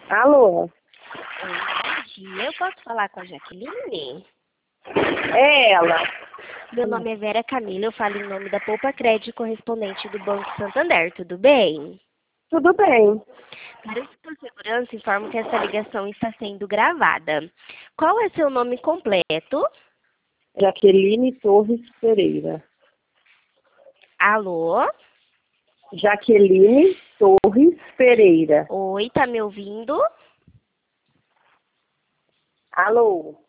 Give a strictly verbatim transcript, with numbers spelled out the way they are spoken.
Alô? Oi, bom dia. Eu posso falar com a Jaqueline? É ela. Meu nome é Vera Camila, eu falo em nome da Poupa Crédito, correspondente do Banco Santander, tudo bem? Tudo bem. Para sua segurança, informo que essa ligação está sendo gravada. Qual é seu nome completo? Jaqueline Torres Pereira. Alô? Jaqueline Torres Pereira. Oi, tá me ouvindo? Alô?